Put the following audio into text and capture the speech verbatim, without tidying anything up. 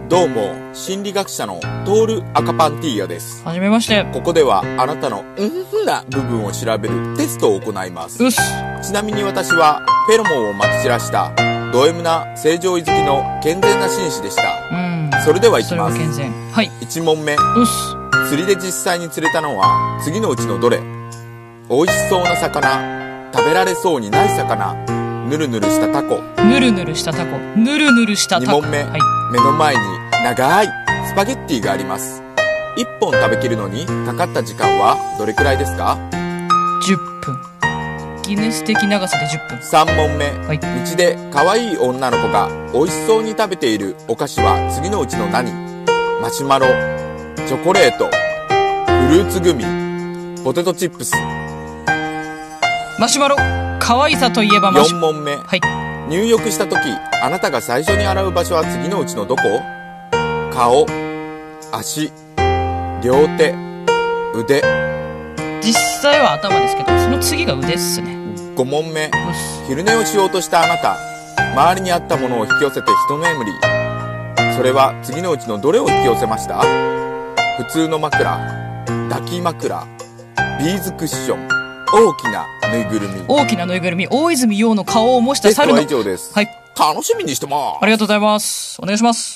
どうも、心理学者のトールアカパンティーヤです。 はじめまして。 ここではあなたのうんふんな部分を調べるテストを行います。 うっす。 ちなみに私はフェロモンをまき散らしたド M な正常位好きの健全な紳士でした。 うん。 それではいきます。 それは健全。はい。 いち問目。 うっす。 釣りで実際に釣れたのは次のうちのどれ？美味しそうな魚、食べられそうにない魚、ぬるぬるしたタコ。 ぬるぬるしたタコ。ぬるぬるしたタコ。 に問目。はい。目の前に長いスパゲッティがあります。いっぽん食べきるのにかかった時間はどれくらいですか？ じゅっぷん。ギネス的長さでじゅっぷん。 さん問目。 はい。 道で可愛い女の子が美味しそうに食べているお菓子は次のうちの何？マシュマロ、チョコレート、フルーツグミ、ポテトチップス。 マシュマロ。可愛さといえばマシュよん問目。 はい。 入浴した時、あなたが最初に洗う場所は次のうちのどこ？顔、足、両手、腕。 実際は頭ですけど、その次が腕っすね。 ご問目。昼寝をしようとしたあなた、周りにあったものを引き寄せて一眠り。それは次のうちのどれを引き寄せました？普通の枕、抱き枕、ビーズクッション、大きなぬいぐるみ。 大きなぬいぐるみ、大泉洋の顔を模した猿の。 テストは以上です。 はい。 楽しみにしてます。 ありがとうございます。お願いします。